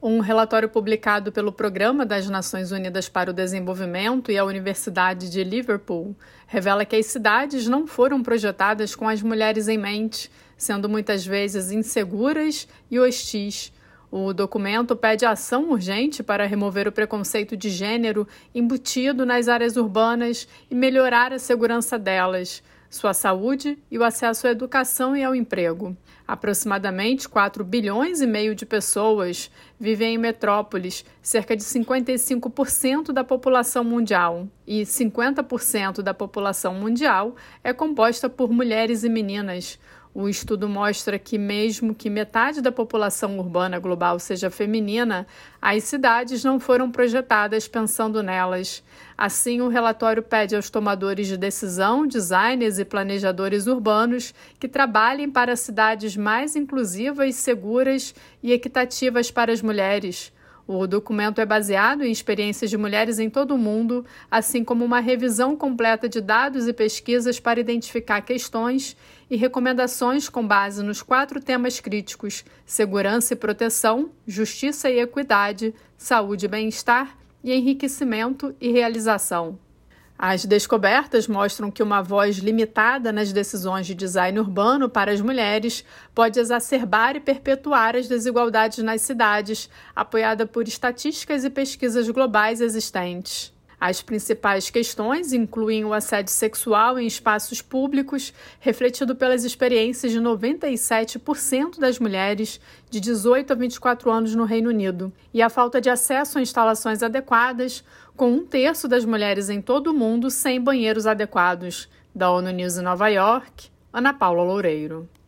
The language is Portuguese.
Um relatório publicado pelo Programa das Nações Unidas para o Desenvolvimento e a Universidade de Liverpool revela que as cidades não foram projetadas com as mulheres em mente, sendo muitas vezes inseguras e hostis. O documento pede ação urgente para remover o preconceito de gênero embutido nas áreas urbanas e melhorar a segurança delas, sua saúde e o acesso à educação e ao emprego. Aproximadamente 4,5 bilhões de pessoas vivem em metrópoles, cerca de 55% da população mundial, e 50% da população mundial é composta por mulheres e meninas. O estudo mostra que, mesmo que metade da população urbana global seja feminina, as cidades não foram projetadas pensando nelas. Assim, o relatório pede aos tomadores de decisão, designers e planejadores urbanos que trabalhem para cidades mais inclusivas, seguras e equitativas para as mulheres. O documento é baseado em experiências de mulheres em todo o mundo, assim como uma revisão completa de dados e pesquisas para identificar questões e recomendações com base nos 4 temas críticos: segurança e proteção, justiça e equidade, saúde e bem-estar e enriquecimento e realização. As descobertas mostram que uma voz limitada nas decisões de design urbano para as mulheres pode exacerbar e perpetuar as desigualdades nas cidades, apoiada por estatísticas e pesquisas globais existentes. As principais questões incluem o assédio sexual em espaços públicos, refletido pelas experiências de 97% das mulheres de 18 a 24 anos no Reino Unido, e a falta de acesso a instalações adequadas, com 1/3 das mulheres em todo o mundo sem banheiros adequados. Da ONU News em Nova York, Ana Paula Loureiro.